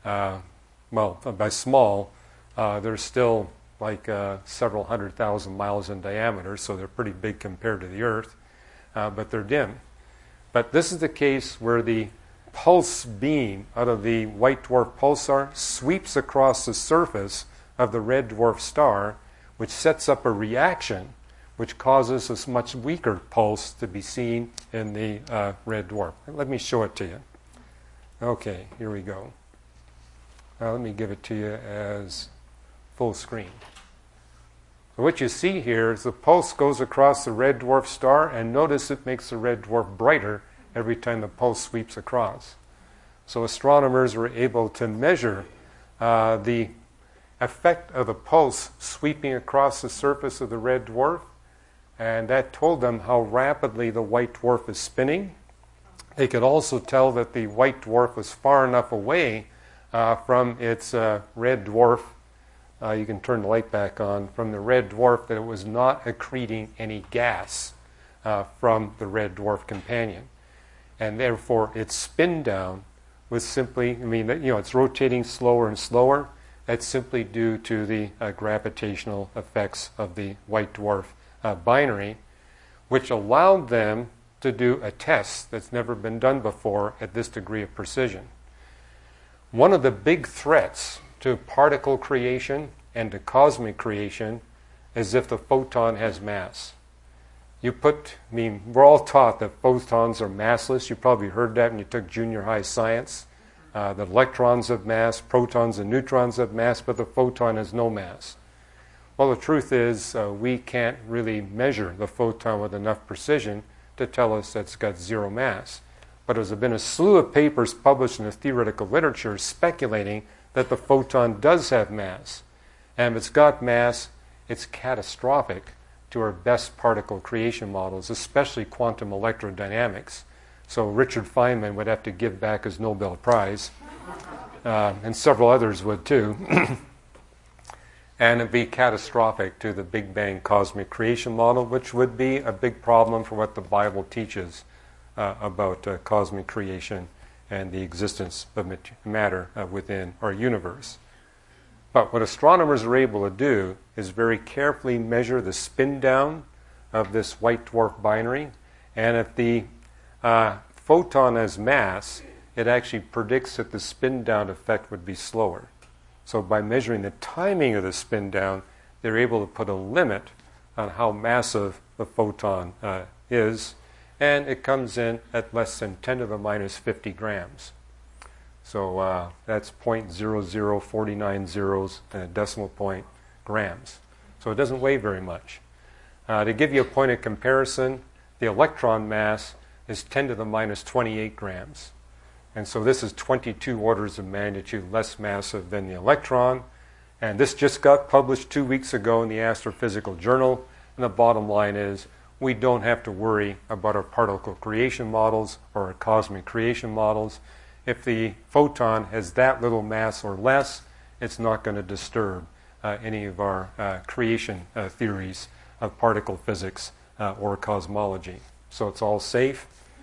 By small, they're still like several 100,000 miles in diameter, so they're pretty big compared to the Earth, but they're dim. But this is the case where the pulse beam out of the white dwarf pulsar sweeps across the surface of the red dwarf star, which sets up a reaction which causes a much weaker pulse to be seen in the red dwarf. Let me show it to you. Okay, here we go. Let me give it to you as full screen. So what you see here is the pulse goes across the red dwarf star, and notice it makes the red dwarf brighter every time the pulse sweeps across. So astronomers were able to measure the effect of the pulse sweeping across the surface of the red dwarf, and that told them how rapidly the white dwarf is spinning. They could also tell that the white dwarf was far enough away from its red dwarf, you can turn the light back on, from the red dwarf, that it was not accreting any gas from the red dwarf companion. And therefore its spin down was simply, it's rotating slower and slower. That's simply due to the gravitational effects of the white dwarf binary, which allowed them to do a test that's never been done before at this degree of precision. One of the big threats to particle creation and to cosmic creation is if the photon has mass. We're all taught that photons are massless. You probably heard that when you took junior high science. That electrons have mass, protons and neutrons have mass, but the photon has no mass. Well, the truth is we can't really measure the photon with enough precision to tell us that it's got zero mass. But there's been a slew of papers published in the theoretical literature speculating that the photon does have mass. And if it's got mass, it's catastrophic to our best particle creation models, especially quantum electrodynamics. So Richard Feynman would have to give back his Nobel Prize, and several others would too. And it'd be catastrophic to the Big Bang cosmic creation model, which would be a big problem for what the Bible teaches about cosmic creation and the existence of matter within our universe. But what astronomers are able to do is very carefully measure the spin down of this white dwarf binary, and if the photon has mass, it actually predicts that the spin down effect would be slower. So by measuring the timing of the spin down, they're able to put a limit on how massive the photon is, and it comes in at less than 10 to the minus 50 grams. So that's 0.0049 zeros and a decimal point grams. So it doesn't weigh very much. To give you a point of comparison, the electron mass is 10 to the minus 28 grams. And so this is 22 orders of magnitude less massive than the electron. And this just got published 2 weeks ago in the Astrophysical Journal. And the bottom line is, we don't have to worry about our particle creation models or our cosmic creation models. If the photon has that little mass or less, it's not going to disturb any of our creation theories of particle physics or cosmology. So it's all safe.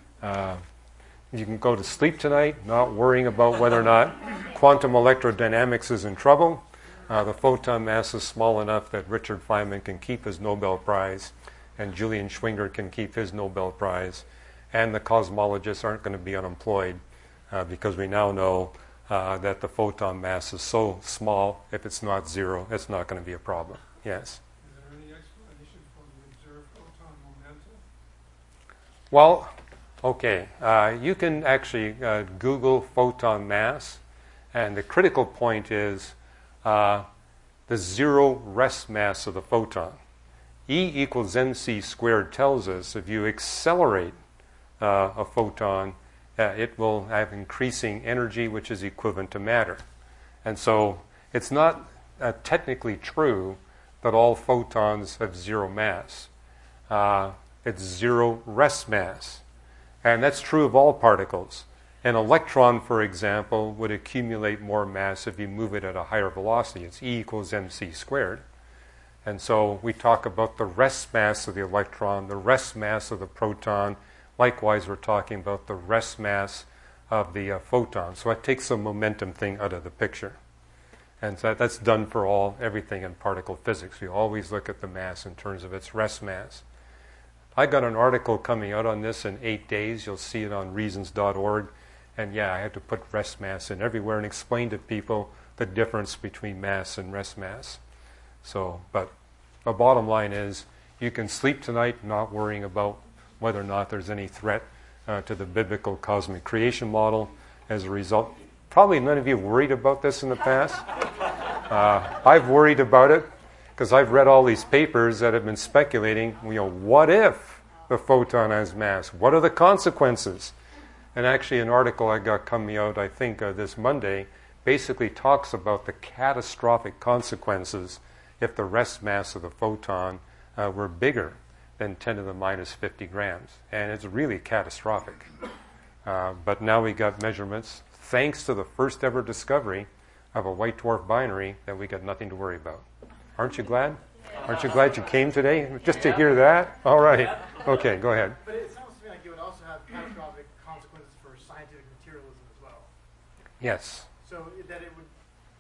You can go to sleep tonight not worrying about whether or not quantum electrodynamics is in trouble. The photon mass is small enough that Richard Feynman can keep his Nobel Prize, and Julian Schwinger can keep his Nobel Prize, and the cosmologists aren't going to be unemployed because we now know that the photon mass is so small, if it's not zero, it's not going to be a problem. Yes? Is there any explanation for the observed photon momentum? Well, okay. You can actually Google photon mass, and the critical point is the zero rest mass of the photon. E equals mc squared tells us if you accelerate a photon, it will have increasing energy, which is equivalent to matter. And so it's not technically true that all photons have zero mass. It's zero rest mass. And that's true of all particles. An electron, for example, would accumulate more mass if you move it at a higher velocity. It's E equals mc squared. And so we talk about the rest mass of the electron, the rest mass of the proton. Likewise, we're talking about the rest mass of the photon. So it takes the momentum thing out of the picture. And so that's done for everything in particle physics. We always look at the mass in terms of its rest mass. I got an article coming out on this in 8 days. You'll see it on reasons.org. And yeah, I had to put rest mass in everywhere and explain to people the difference between mass and rest mass. So, but the bottom line is you can sleep tonight not worrying about whether or not there's any threat to the biblical cosmic creation model as a result. Probably none of you worried about this in the past. I've worried about it because I've read all these papers that have been speculating, what if the photon has mass? What are the consequences? And actually an article I got coming out, I think, this Monday, basically talks about the catastrophic consequences if the rest mass of the photon were bigger than 10 to the minus 50 grams. And it's really catastrophic. But now we got measurements, thanks to the first ever discovery of a white dwarf binary, that we got nothing to worry about. Aren't you glad? Aren't you glad you came today just to hear that? All right. Okay, go ahead. But it sounds to me like it would also have catastrophic consequences for scientific materialism as well. Yes. So that it would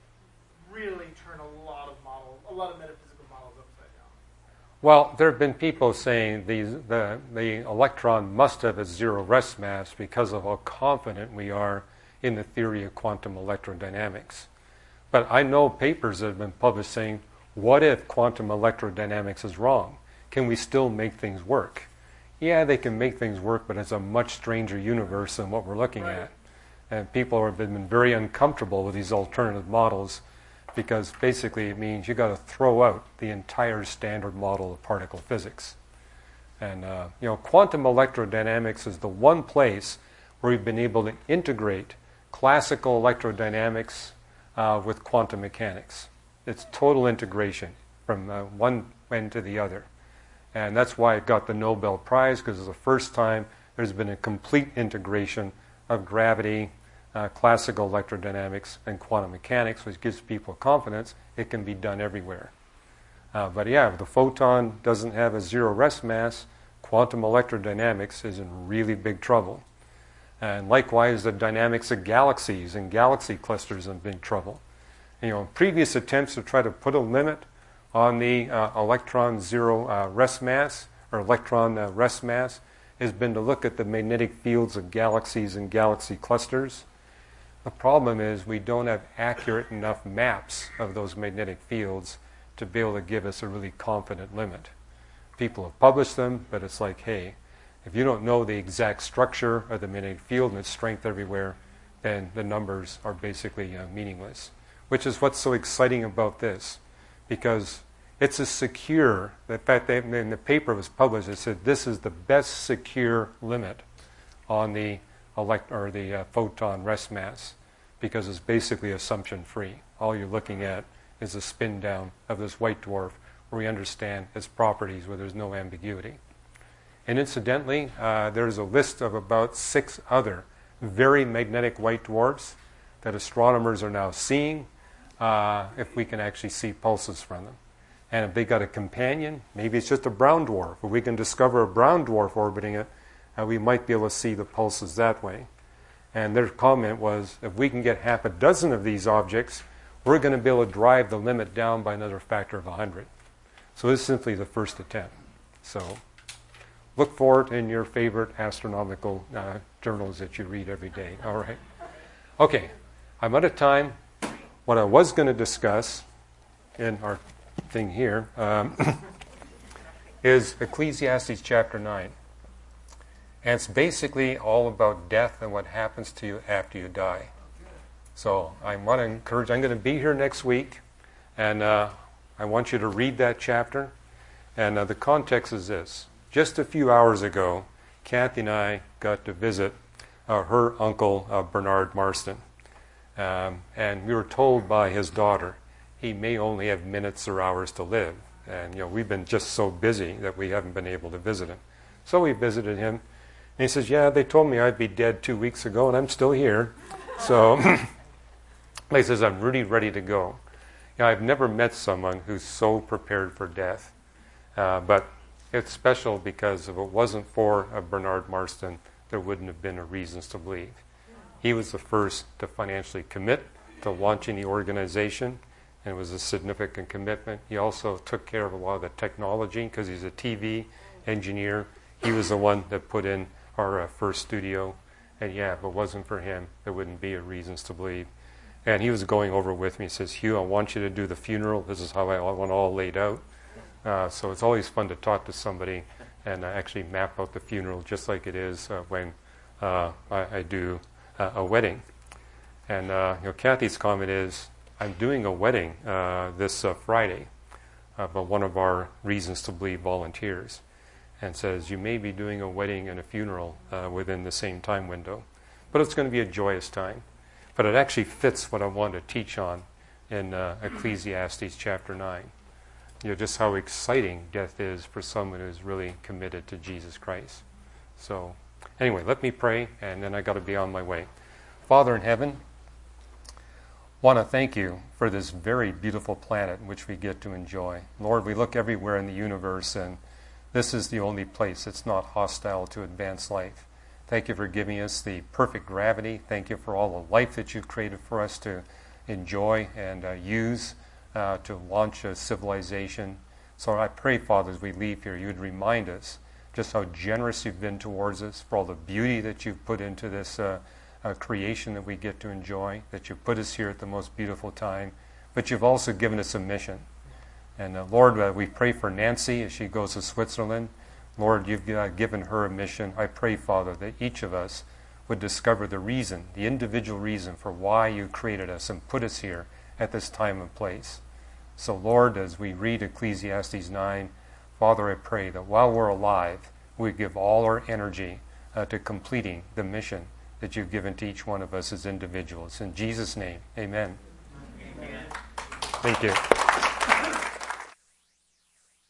really turn a lot of metaphysical models upside down. Well, there have been people saying the electron must have a zero rest mass because of how confident we are in the theory of quantum electrodynamics. But I know papers that have been published saying, what if quantum electrodynamics is wrong? Can we still make things work? Yeah, they can make things work, but it's a much stranger universe than what we're looking at. And people have been very uncomfortable with these alternative models because basically it means you've got to throw out the entire standard model of particle physics. And quantum electrodynamics is the one place where we've been able to integrate classical electrodynamics with quantum mechanics. It's total integration from one end to the other. And that's why it got the Nobel Prize, because it's the first time there's been a complete integration of gravity, classical electrodynamics, and quantum mechanics, which gives people confidence it can be done everywhere. But yeah, if the photon doesn't have a zero rest mass, quantum electrodynamics is in really big trouble. And likewise, the dynamics of galaxies and galaxy clusters are in big trouble. Previous attempts to try to put a limit on the electron zero rest mass, or electron rest mass, has been to look at the magnetic fields of galaxies and galaxy clusters. The problem is we don't have accurate enough maps of those magnetic fields to be able to give us a really confident limit. People have published them, but it's like, hey, if you don't know the exact structure of the magnetic field and its strength everywhere, then the numbers are basically meaningless. Which is what's so exciting about this, because it's a secure, in fact, in the paper was published, it said this is the best secure limit on the photon rest mass, because it's basically assumption-free. All you're looking at is a spin down of this white dwarf where we understand its properties where there's no ambiguity. And incidentally, there's a list of about 6 other very magnetic white dwarfs that astronomers are now seeing, if we can actually see pulses from them. And if they got a companion, maybe it's just a brown dwarf. If we can discover a brown dwarf orbiting it, we might be able to see the pulses that way. And their comment was, if we can get half a dozen of these objects, we're going to be able to drive the limit down by another factor of 100. So this is simply the first attempt. So look for it in your favorite astronomical journals that you read every day. All right. Okay. I'm out of time. What I was going to discuss in our thing here is Ecclesiastes chapter 9. And it's basically all about death and what happens to you after you die. So I want to encourage, I'm going to be here next week, and I want you to read that chapter. And the context is this. Just a few hours ago, Kathy and I got to visit her uncle, Bernard Marston. And we were told by his daughter he may only have minutes or hours to live. And, we've been just so busy that we haven't been able to visit him. So we visited him. And he says, yeah, they told me I'd be dead 2 weeks ago, and I'm still here. So he says, I'm really ready to go. I've never met someone who's so prepared for death. But it's special because if it wasn't for Bernard Marston, there wouldn't have been a reasons to believe. He was the first to financially commit to launching the organization, and it was a significant commitment. He also took care of a lot of the technology because he's a TV engineer. He was the one that put in our first studio. And yeah, if it wasn't for him, there wouldn't be a reasons to believe. And he was going over with me. He says, Hugh, I want you to do the funeral. This is how I want it all laid out. So it's always fun to talk to somebody and actually map out the funeral just like it is when I do a wedding. And Kathy's comment is, I'm doing a wedding this Friday, but one of our reasons to believe volunteers, and says, you may be doing a wedding and a funeral within the same time window. But it's going to be a joyous time. But it actually fits what I want to teach on in Ecclesiastes chapter 9. Just how exciting death is for someone who's really committed to Jesus Christ. So anyway, let me pray, and then I got to be on my way. Father in heaven, want to thank you for this very beautiful planet which we get to enjoy. Lord, we look everywhere in the universe, and this is the only place that's not hostile to advanced life. Thank you for giving us the perfect gravity. Thank you for all the life that you've created for us to enjoy and use to launch a civilization. So I pray, Father, as we leave here, you would remind us just how generous you've been towards us, for all the beauty that you've put into this creation that we get to enjoy, that you've put us here at the most beautiful time, but you've also given us a mission. And Lord, we pray for Nancy as she goes to Switzerland. Lord, you've given her a mission. I pray, Father, that each of us would discover the reason, the individual reason for why you created us and put us here at this time and place. So, Lord, as we read Ecclesiastes 9, Father, I pray that while we're alive, we give all our energy to completing the mission that you've given to each one of us as individuals. In Jesus' name, amen. Amen. Thank you.